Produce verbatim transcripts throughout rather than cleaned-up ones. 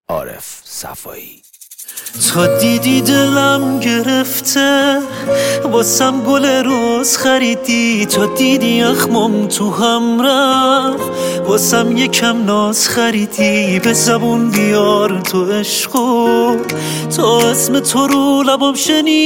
عارف صفایی. تا دیدی دلم گرفته واسم گل روز خریدی، تا دیدی اخمم تو هم رفت واسم یکم ناز خریدی. به زبون بیار تو عشقو، تا اسم تو رو لبم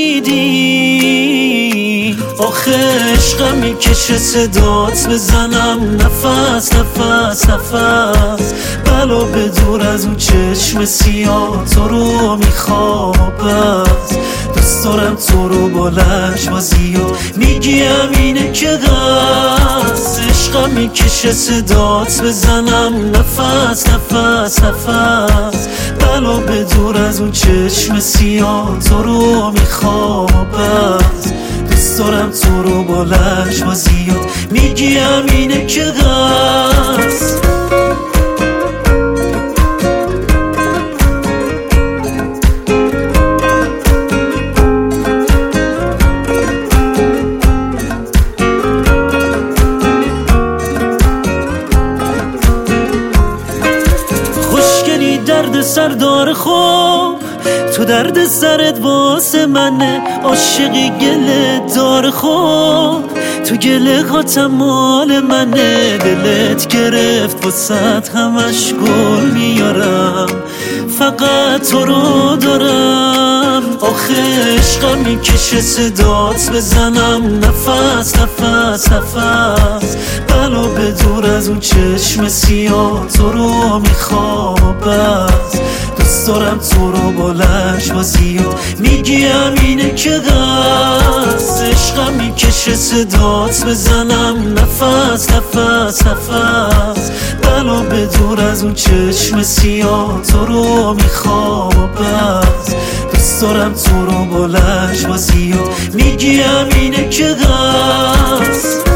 شنیدی. آخه عشقم میکشه صدات بزنم نفس نفس نفس، بلا به دور از اون چشم سیاه تو رو میخوام بس. دوست دارم تو رو با لجبازی و میگیم اینه که قصد. عشقم میکشه صدات بزنم نفس نفس نفس، بلا به دور از اون چشم سیاه تو رو میخوام بس. دوست دارم تو رو با لجبازی و میگیم اینه که قصد. درد سر داره خوب تو درد سرت واسه منه، عاشقی گله داره خوب تو گله هاتم مال منه. دلت گرفت واسه همش گل میارم، فقط تو رو دارم. آخه عشقم میکشه صدات بزنم نفس نفس نفس، بلا به دور از اون چشم سیاه تو رو میخوام بس. دوست دارم تو رو با لجبازی و میگیم اینه که قصد. عشقم میکشه صدات بزنم نفس نفس نفس، بلا به دور از اون چشم سیاه تو رو میخوام بس. دوست دارم تو رو با لجبازی و میگیم اینه که قصد.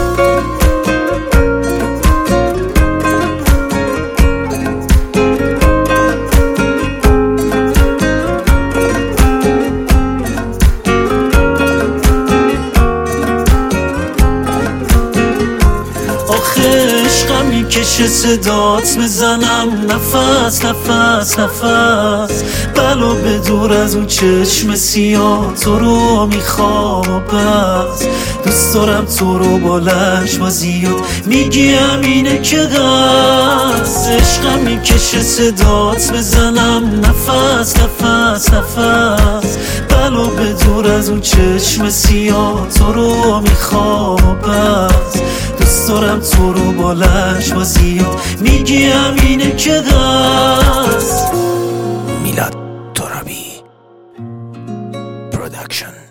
عشقم میکشه صدات بزنم نفس نفس نفس، بلا به دور از اون چشم سیاه تو رو میخوام بس. دوست دارم تو رو با لجبازی و میگیم اینه که قصد. عشقم میکشه صدات بزنم نفس نفس نفس، بلا به دور از اون چشم سیاه تو رو میخوام بس. دوست دارم تو رو با لجبازی و میگیم اینه که قصد. میلاد ترابی پروداکشن.